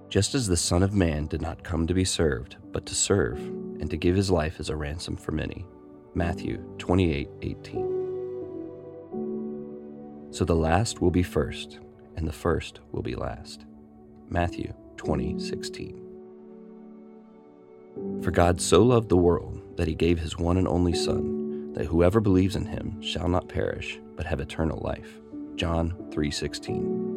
Just as the Son of Man did not come to be served, but to serve, and to give his life as a ransom for many. Matthew 28:18. So the last will be first, and the first will be last. Matthew 20:16. For God so loved the world that he gave his one and only Son, that whoever believes in him shall not perish, but have eternal life. John 3:16.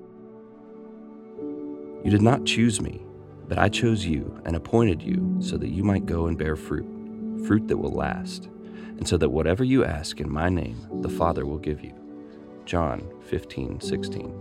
You did not choose me, but I chose you and appointed you so that you might go and bear fruit that will last, and so that whatever you ask in my name, the Father will give you. John 15:16.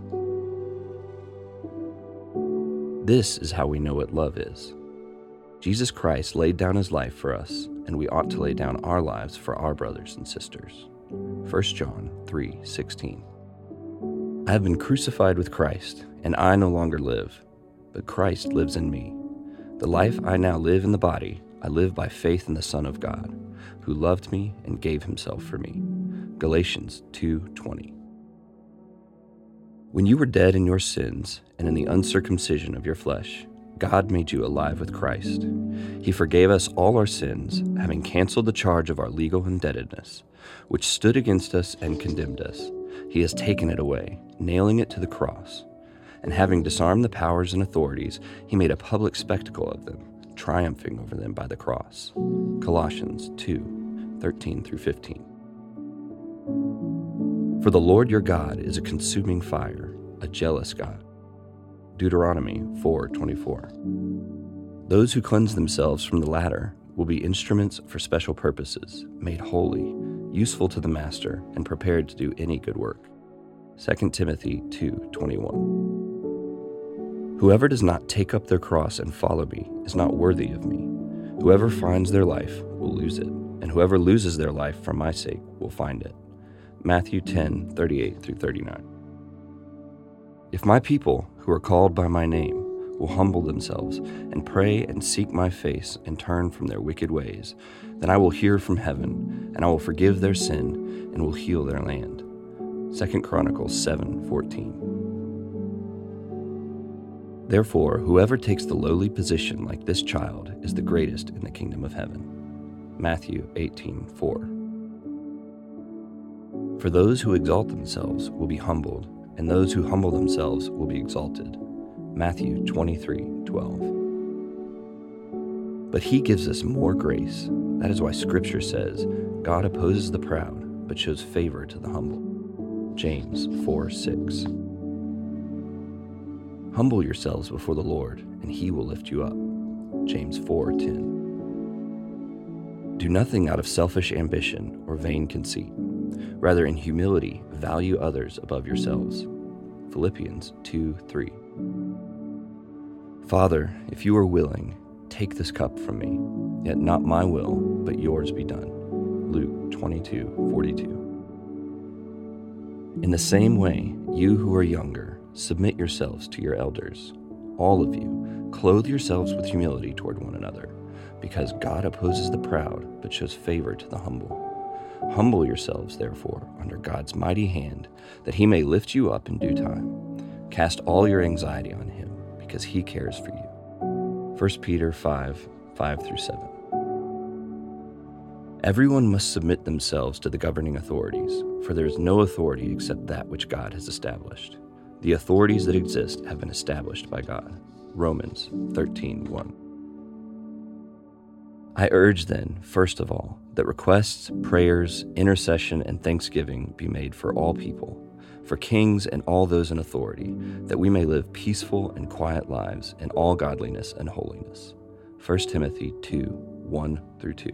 This is how we know what love is. Jesus Christ laid down his life for us, and we ought to lay down our lives for our brothers and sisters. 1 John 3:16. I have been crucified with Christ, and I no longer live, but Christ lives in me. The life I now live in the body, I live by faith in the Son of God, who loved me and gave himself for me. Galatians 2:20. When you were dead in your sins and in the uncircumcision of your flesh, God made you alive with Christ. He forgave us all our sins, having canceled the charge of our legal indebtedness, which stood against us and condemned us. He has taken it away, nailing it to the cross. And having disarmed the powers and authorities, he made a public spectacle of them, triumphing over them by the cross. Colossians 2:13-15. For the Lord your God is a consuming fire, a jealous God. Deuteronomy 4:24. Those who cleanse themselves from the latter will be instruments for special purposes, made holy, useful to the master, and prepared to do any good work. 2 Timothy 2:21. Whoever does not take up their cross and follow me is not worthy of me. Whoever finds their life will lose it, and whoever loses their life for my sake will find it. Matthew 10:38-39. If my people, who are called by my name, will humble themselves and pray and seek my face and turn from their wicked ways, then I will hear from heaven, and I will forgive their sin and will heal their land. 2 Chronicles 7:14. Therefore, whoever takes the lowly position like this child is the greatest in the kingdom of heaven. Matthew 18:4. For those who exalt themselves will be humbled, and those who humble themselves will be exalted. Matthew 23:12. But he gives us more grace. That is why Scripture says, God opposes the proud, but shows favor to the humble. James 4:6. Humble yourselves before the Lord, and he will lift you up. James 4:10. Do nothing out of selfish ambition or vain conceit. Rather, in humility, value others above yourselves. Philippians 2:3. Father, if you are willing, take this cup from me, yet not my will, but yours be done. Luke 22:42. In the same way, you who are younger, submit yourselves to your elders. All of you, clothe yourselves with humility toward one another, because God opposes the proud, but shows favor to the humble. Humble yourselves, therefore, under God's mighty hand, that he may lift you up in due time. Cast all your anxiety on him, because he cares for you. 1 Peter 5:5-7. Everyone must submit themselves to the governing authorities, for there is no authority except that which God has established. The authorities that exist have been established by God. Romans 13:1. I urge then, first of all, that requests, prayers, intercession, and thanksgiving be made for all people, for kings and all those in authority, that we may live peaceful and quiet lives in all godliness and holiness. 1 Timothy 2:1-2.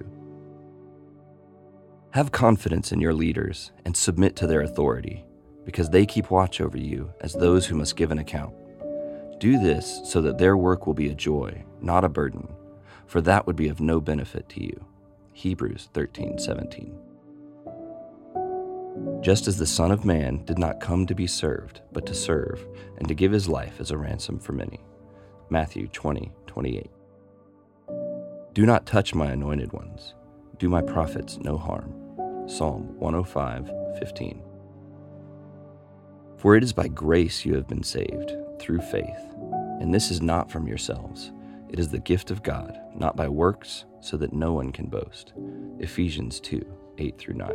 Have confidence in your leaders and submit to their authority, because they keep watch over you as those who must give an account. Do this so that their work will be a joy, not a burden, for that would be of no benefit to you. Hebrews 13:17. Just as the Son of Man did not come to be served, but to serve, and to give his life as a ransom for many. Matthew 20:28. Do not touch my anointed ones. Do my prophets no harm. Psalm 105:15. For it is by grace you have been saved, through faith. And this is not from yourselves. It is the gift of God, not by works, so that no one can boast. Ephesians 2, 8-9.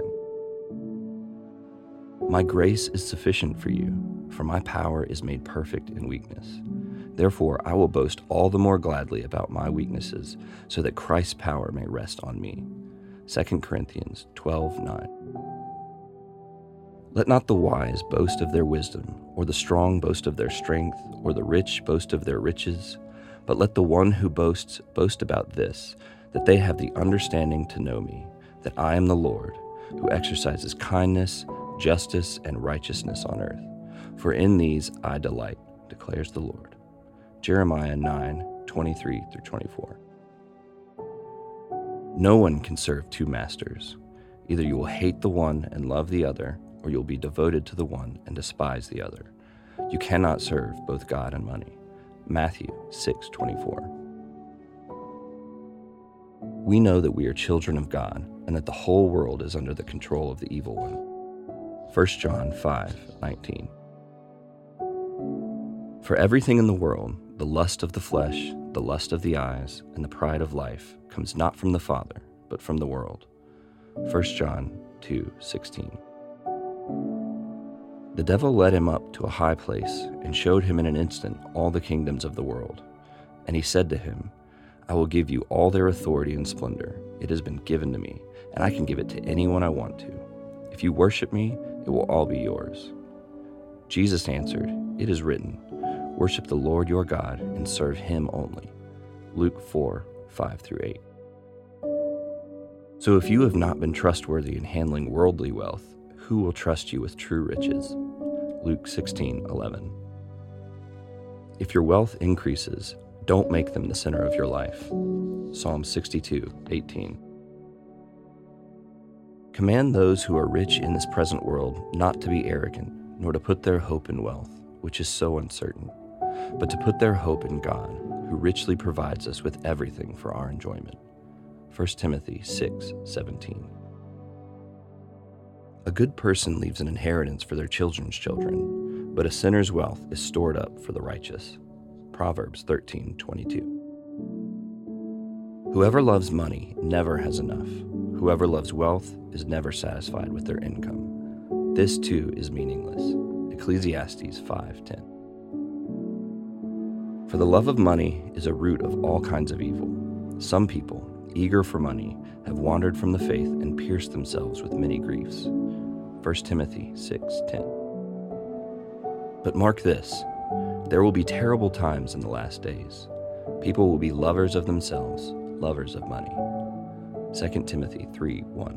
My grace is sufficient for you, for my power is made perfect in weakness. Therefore, I will boast all the more gladly about my weaknesses, so that Christ's power may rest on me. 2 Corinthians 12:9. Let not the wise boast of their wisdom, or the strong boast of their strength, or the rich boast of their riches, but let the one who boasts boast about this, that they have the understanding to know me, that I am the Lord, who exercises kindness, justice, and righteousness on earth. For in these I delight, declares the Lord. Jeremiah 9:23-24. No one can serve two masters. Either you will hate the one and love the other, or you'll be devoted to the one and despise the other. You cannot serve both God and money. Matthew 6:24. We know that we are children of God, and that the whole world is under the control of the evil one. 1 John 5:19. For everything in the world, the lust of the flesh, the lust of the eyes, and the pride of life comes not from the Father, but from the world. 1 John 2:16. The devil led him up to a high place and showed him in an instant all the kingdoms of the world. And he said to him, I will give you all their authority and splendor. It has been given to me, and I can give it to anyone I want to. If you worship me, it will all be yours. Jesus answered, It is written, Worship the Lord your God and serve him only. Luke 4:5-8. So if you have not been trustworthy in handling worldly wealth, who will trust you with true riches? Luke 16:11. If your wealth increases, don't make them the center of your life. Psalm 62:18. Command those who are rich in this present world not to be arrogant, nor to put their hope in wealth, which is so uncertain, but to put their hope in God, who richly provides us with everything for our enjoyment. 1 Timothy 6:17. A good person leaves an inheritance for their children's children, but a sinner's wealth is stored up for the righteous. Proverbs 13:22. Whoever loves money never has enough. Whoever loves wealth is never satisfied with their income. This too is meaningless. Ecclesiastes 5:10. For the love of money is a root of all kinds of evil. Some people, eager for money, have wandered from the faith and pierced themselves with many griefs. 1 Timothy 6:10. But mark this, there will be terrible times in the last days. People will be lovers of themselves, lovers of money. 2 Timothy 3:1.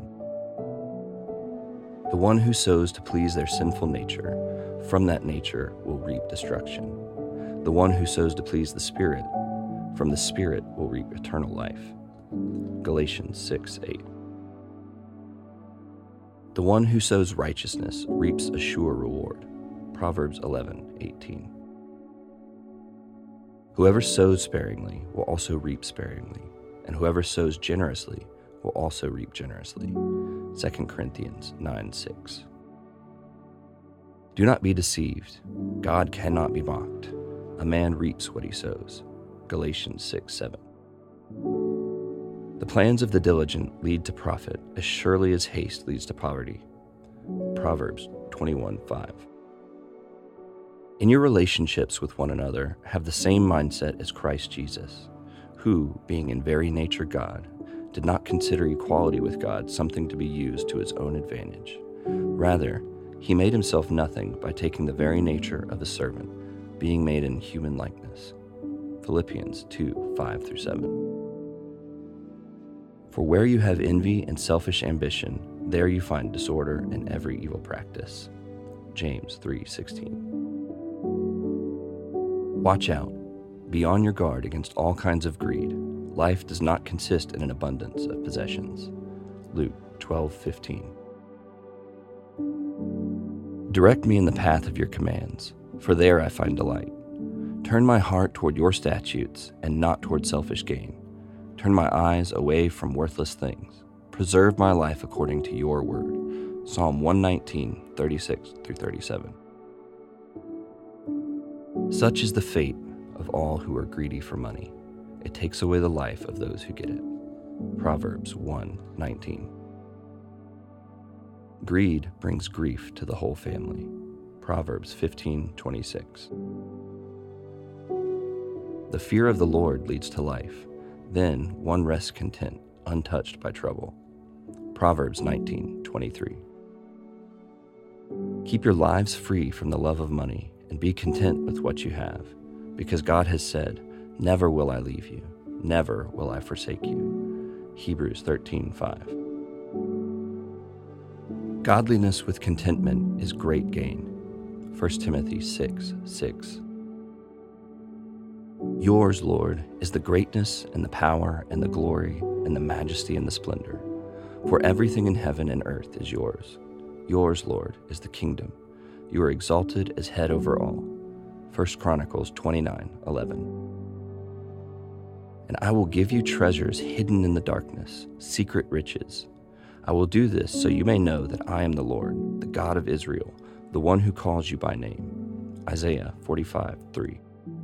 The one who sows to please their sinful nature, from that nature will reap destruction. The one who sows to please the Spirit, from the Spirit will reap eternal life. Galatians 6:8. The one who sows righteousness reaps a sure reward. Proverbs 11:18. Whoever sows sparingly will also reap sparingly, and whoever sows generously will also reap generously. 2 Corinthians 9:6. Do not be deceived. God cannot be mocked. A man reaps what he sows. Galatians 6:7. The plans of the diligent lead to profit as surely as haste leads to poverty. Proverbs 21:5. In your relationships with one another, have the same mindset as Christ Jesus, who, being in very nature God, did not consider equality with God something to be used to his own advantage. Rather, he made himself nothing by taking the very nature of a servant, being made in human likeness. Philippians 2:5-7. For where you have envy and selfish ambition, there you find disorder and every evil practice. James 3:16. Watch out. Be on your guard against all kinds of greed. Life does not consist in an abundance of possessions. Luke 12:15. Direct me in the path of your commands, for there I find delight. Turn my heart toward your statutes and not toward selfish gain. Turn my eyes away from worthless things. Preserve my life according to your word. Psalm 119:36-37. Such is the fate of all who are greedy for money. It takes away the life of those who get it. Proverbs 1:19. Greed brings grief to the whole family. Proverbs 15:26. The fear of the Lord leads to life. Then one rests content, untouched by trouble. Proverbs 19:23. Keep your lives free from the love of money and be content with what you have, because God has said, "Never will I leave you, never will I forsake you." Hebrews 13:5. Godliness with contentment is great gain. 1 Timothy 6:6. Yours, Lord, is the greatness and the power and the glory and the majesty and the splendor. For everything in heaven and earth is yours. Yours, Lord, is the kingdom. You are exalted as head over all. 1 Chronicles 29:11. And I will give you treasures hidden in the darkness, secret riches. I will do this so you may know that I am the Lord, the God of Israel, the one who calls you by name. Isaiah 45:3.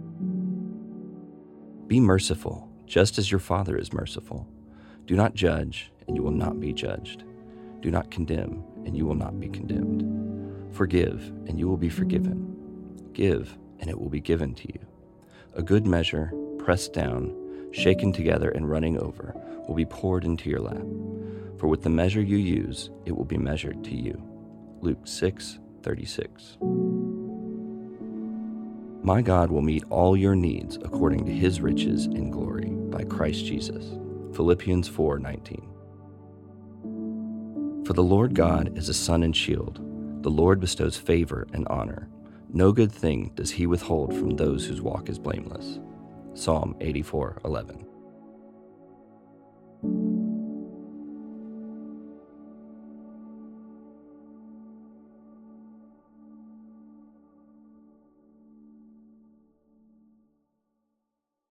Be merciful, just as your Father is merciful. Do not judge, and you will not be judged. Do not condemn, and you will not be condemned. Forgive, and you will be forgiven. Give, and it will be given to you. A good measure, pressed down, shaken together, and running over, will be poured into your lap. For with the measure you use, it will be measured to you. Luke 6:36. My God will meet all your needs according to his riches in glory by Christ Jesus. Philippians 4:19. For the Lord God is a sun and shield. The Lord bestows favor and honor. No good thing does he withhold from those whose walk is blameless. Psalm 84:11.